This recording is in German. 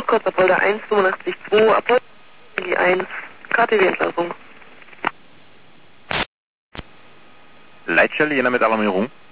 Kurz Apolda 1, 85,2, Apolda 1, KTW-Entlassung. Leitstelle Jena mit Alarmierung.